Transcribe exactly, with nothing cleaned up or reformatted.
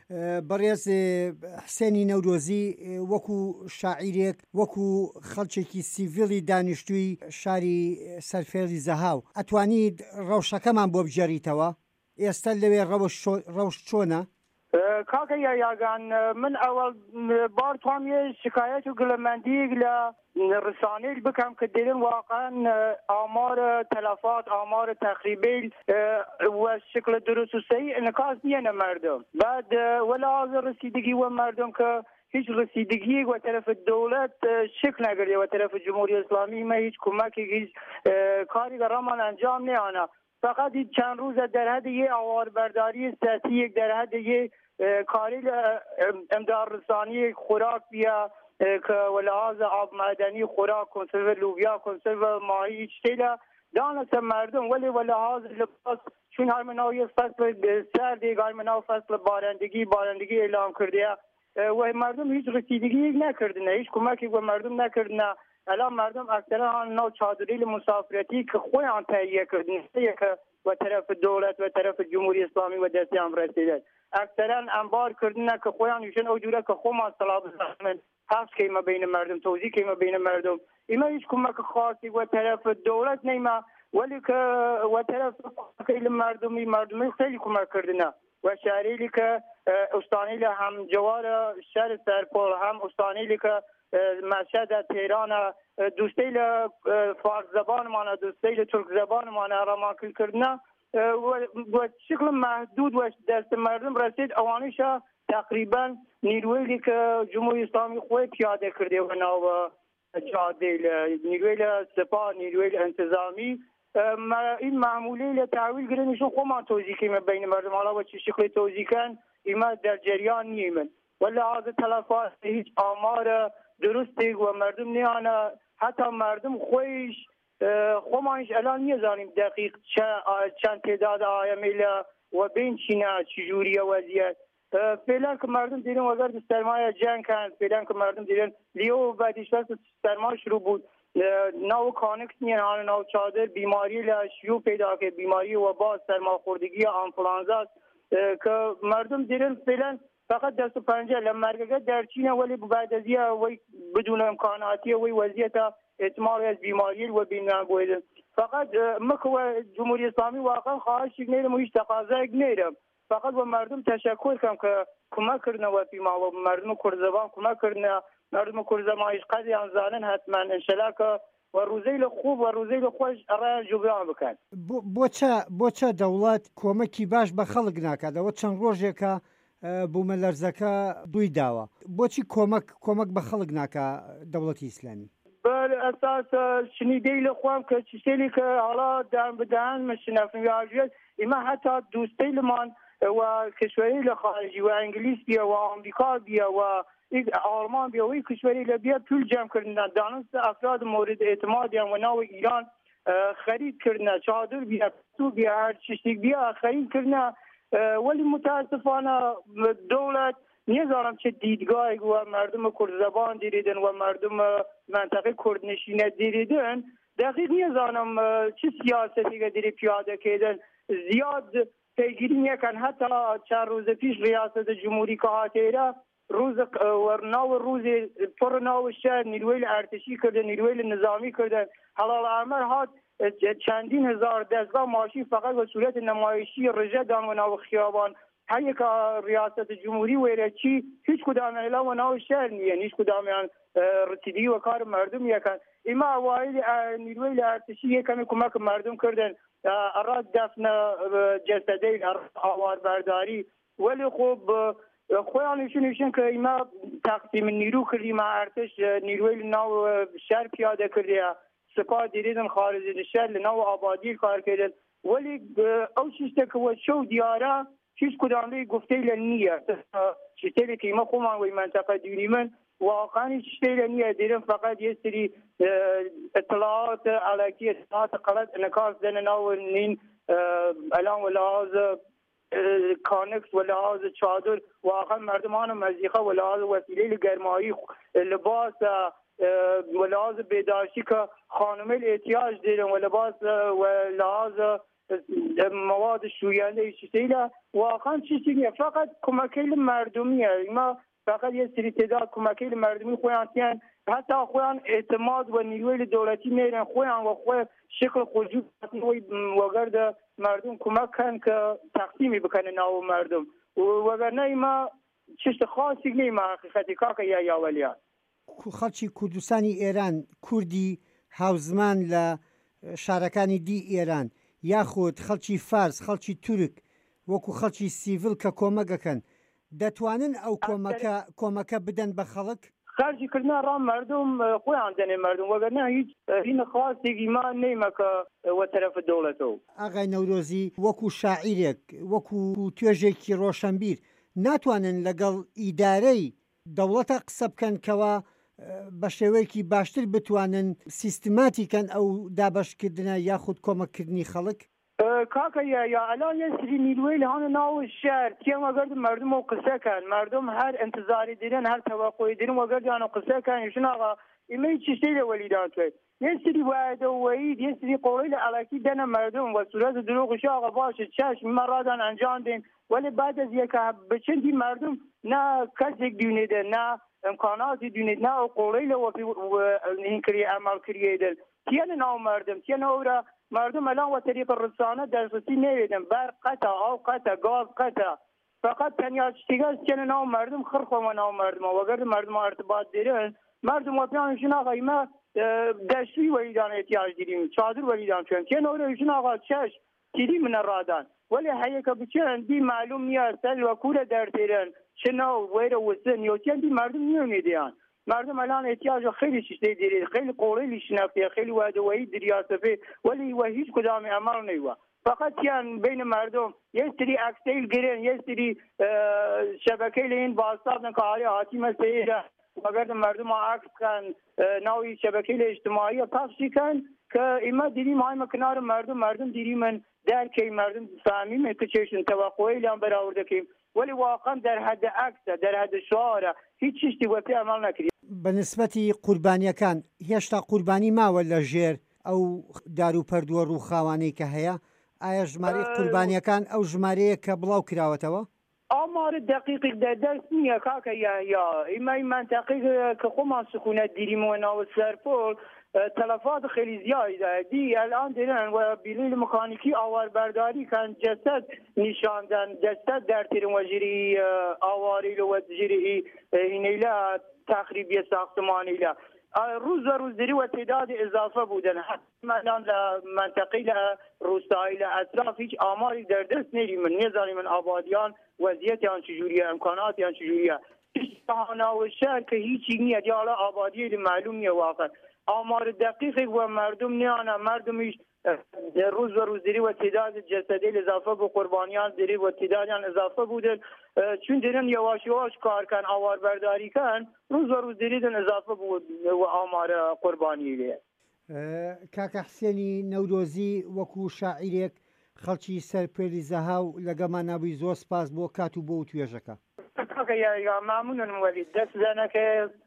بەڕێز حسێنی نەورۆزی وەکو شاعیرێک وەکو خەڵکێکی سیڤیلی دانیشتووی شاری سەرفێڵی زەهاو ئەتوانیت ڕەوشەکەمان بۆ بژێڕیتەوە؟ ئێستا لەوێ ڕەوش چۆنە؟ کاکە یاگان من ئەوەڵ بار توانێ شکایەت و گلەمەندیەک لە ڕسانەیەک بکەم کە دێرن واقعا ئامارە تەلەفات ئامارە تەخریبەی وە شکل دروست و سەی انعکاس نیەنە مردم بعد وەلاز رسیدگی وە مردم کە هیچ رسیدگی و طرف دولت شکل نگرده و طرف جمهوری اسلامی ما هیچ کمکی هیچ کاری در رامان انجام نیانه فقط چند روز در حد یه آواربرداری سیاسی یک در حد یه کاری امداد رسانی خوراک بیا که ولحاظ آب معدنی خوراک کنسرو لوبیا کنسرو ماهی اشتیلا دانست مردم ولی ولحاظ لباس چون هر مناوی فصل سردی هر مناو فصل بارندگی بارندگی اعلام کرده و مردم هیچ رسیدگی نکردن هیچ کمکی و مردم نکردن الان مردم اکثرا نو چادری مسافرتی که خودشان تهیه کردن که و طرف دولت و طرف جمهوری اسلامی و دسته هم رسیدن اکثرا انبار کردن که خودشان ایشون اوجوره که خود ما صلاح بزنن حفظ که ما بین مردم توزیع که ما بین مردم ایما هیچ کمک خاصی و طرف دولت نیما ولی که و طرف خیلی مردمی مردمی خیلی کمک کردن و شهری که استانیل هم جوار شهر سرپل هم استانیل که مشهد تهران دوستیل فارس زبان مانه دوستیل ترک زبان مانه راماکل کردن و شکل محدود و دست مردم رسید اوانیشا تقریبا نیرویی که جمهوری اسلامی خود پیاده کرده و ناو جاده نیروی سپاه نیروی انتظامی این معمولی لتحویل گرنشون خود ما توضیح کنیم بین مردم حالا و چه شکل توضیح کن ایما در جریان نیمن ولی از تلفات هیچ آمار درستی و مردم نیانه حتی مردم خویش خمانش الان نیزانیم دقیق چند تعداد آیمیل و بین چینه چجوری وضعیت فعلا که مردم دیدن وزارت سرمایه جنگ کن فعلا که مردم دیدن لیو بعدیش وقت سرمایه شروع بود نو کانکس نیان آن نو چادر بیماری لشیو پیدا که بیماری و با سرمایه خوردگی آنفلانزا که مردم دیدن فعلا فقط دست و پنجه لمرگه در چینه ولی بعد از یه وی بدون امکاناتی وی وضعیت احتمال از بیماری و بینان بویدن فقط مکو جمهوری اسلامی واقعا خواهش نیرم و هیچ تقاضا نیرم فقط و مردم تشکر کنم که کمک کردن و پیما و مردم کرزبان کمک کردن مردم کرزبان ایش قدی انزانن حتما انشالله که و روزیل خوب و روزیل خوش ارائه جبران بکن بۆچە دەوڵەت کۆمەکی باش بە خەڵک ناکاتەوە چەند ڕۆژێکە بوومەلەرزەکە دووی داوە بۆچی کۆمەک کۆمەک بە خەڵک ناکە دەوڵەتی ئیسلامی بر اساس شنیدەی لە خۆم کە چیسێلی کە هەڵا دان بدان مشنەفنی ئاژێت ئێمە هەتا دوستەی لەمان و کشوری لە خارجی و ئەنگلیس بیە و ئەمریکا بیە و ئالمان بیە وی کشوری لە بیا پول جەمکردن دانست ئەفراد مورد اعتمادیان و ناو ئیران خەریدکردنە چادر بیە تو بیە هەر چشتێک بیە خەریدکردنە ولی متاسفانه دولت نیزارم چه دیدگاهی و مردم کردزبان دیریدن و مردم منطقه کردنشینه دیریدن دقیق نیزارم چه سیاستی که دیری پیاده کردن زیاد پیگیری نیکن حتی چند روز پیش ریاست جمهوری که هاتیره روز ورناو روز پر ناو شهر نیروی ارتشی کردن نیروی نظامی کردن حلال عمر هات چندین هزار دستگاه ماشین فقط به صورت نمایشی رژه دان و ناو خیابان هر یک ریاست جمهوری ویره چی هیچ کدام اعلام و ناو شهر نیه هیچ کدام رسیدگی و کار مردم یکن اما اوایل نیروی ارتشی یکمی کمک مردم کردن اراد دفن جسدین آوار برداری ولی خوب خویانشون ایشون که ایما تقسیم نیرو کردی ما ارتش نیروی ناو شهر پیاده کردی سپاه دیریدن خارج شهر لناو آبادی کار کردن ولی او چیسته که و شو دیاره هیچ کدامه گفته لنیه چیسته که ایما خومان وی منطقه دیونی من واقعا چیسته لنیه دیرم فقط یه سری اطلاعات علاقی اطلاعات قلط انکاس دن ناو نین الان و لحاظ کانکس و لحاظ چادر واقعا مردمان مزیخه و لحاظ وسیله گرمایی لباس و لحاظ بیداشتی که خانمه احتیاج دیدن و لباس و لحاظ مواد شوینده چیزی لا واقعا چیزی نیست، فقط کمکی مردمیه. ما فقط یه سری تعداد کمکی مردمی خویان حتی خویان اعتماد و نیروی دولتی میرن خویان و خوی شکل خودجو وگرد مردم کمک کن که تقسیمی بکنه ناو مردم وگرنه ما چیز خاصی نیم حقیقتی که یا یا ولیا خەڵکی کوردستانی ئێران کوردی هاوزمان لە شارەکانی دی ئێران یاخود خەڵکی فارس خەڵکی تورک وەکو خەڵکی سیڤل کە کۆمەگەکەن دەتوانن ئەو کۆمەکە کۆمەکە بدەن بە خەڵک خرجی کردن رام مردم خۆیان دەنێ مردم وەگەرنە هیچ هینە خاصێکی ما نەیمە کە وە تەرەفە دەوڵەتەوە. ئاغای نەورۆزی وەکو شاعیرێک وەکو توێژێکی ڕۆشنبیر ناتوانن لەگەڵ ئیدارەی دەوڵەتە قسە بکەن کەوە بە شێوەیەکی باشتر بتوانن سیستماتیکەن ئەو دابەشکردنە یاخود کۆمەکردنی خەڵک. کاکە یا الان یه سری نیروی لهان ناو شهر تیم وگرد مردم رو قصه کن مردم هر انتظاری دیدن هر توقعی دیدن وگرد یانو قصه کن ایشون آقا ایمی چیزی لولیدان توی یه سری وعده و وعید یه سری قولی علاکی دن مردم و صورت دروغش آقا باشه چشم مرادان انجام دین ولی بعد از یک بچندی مردم نه کسی دونیده نه امکاناتی دونید نه قولی لو این کری عمل کریدل تیان ناو مردم تیان اورا مردم الان و طریق رسانه درستی نویدن برق قطع آب قطع گاز قطع فقط تنیا چیگاز چنه ناو مردم خرخ و ناو مردم وگرد مردم ارتباط دیرن مردم و پیانشون آقا ایما دشوی ولیدان احتیاج دیریم چادر ولیدان چون چن اورشون آقا چش تیری من رادان ولی حیه که بچن دی معلوم نیست سل و کوره در دیرن چنو ویره وسن یا چن دی مردم نیومیدیان مردم الان احتیاج خیلی چیزی دیره خیلی قولی شناخته خیلی وادوایی دریاسته ولی و هیچ کدام عمل نیوا فقط یان بین مردم یه سری اکسیل گیرن یه سری شبکه لین واسطه کاری حاتی مسیره مگر مردم عکس کن نوعی شبکه اجتماعی پخش کن که ایما دیدی ما کنار مردم مردم دیدی من در که مردم فهمیم که چشن توقعی لام برآورده کیم ولی واقعا در حد عکس در حد شعار هیچ چیزی وقتی عمل نکردیم. بەنسبەتی قوربانیەکان هێشتا قوربانی ماوە لە ژێر ئەو داروپەردووە ڕووخاوانەی کە هەیە ئایا ژمارەی قوربانیەکان ئەو ژمارەیە کە بڵاو کراوەتەوە؟ آمار دقیقی در دست نیه کاکە یا یا ایمای منطقی که خۆمان سخونەت دیریمەوە ناو سەرپۆل تلفات خیلی زیادی داره دی الان دیدن و بیلیل مکانیکی آواربرداری کن جسد نشاندن جسد در تیر وجری آواری و جری اینیلا تخریبی ساختمانیلا روز و روز دری و تعداد اضافه بودن حتی الان منطقی روستایی اطراف هیچ آماری در دست نیریم نزاری من آبادیان وضعیت آن چجوریه امکانات آن چجوریه شهانه و شهر که هیچی نیست یا حالا آبادی معلوم نیه واقعا آمار دقیقی و مردم نیانه مردمیش روز و روز دری و تعداد جسدی اضافه به قربانیان دری و تعدادیان اضافه بودن چون دیرن یواش یواش کار کن آوار برداری کن روز و روز دری دن اضافه بود و آمار قربانی لیه کاکە حسێنی نەورۆزی وەکو شاعیرێک خەڵکی سەرپێلی زەهاو لەگەڵمان نابووی زۆر سپاس بۆ کات و بۆ توێژەکە یا مامونن وەلی دەست زەنەکە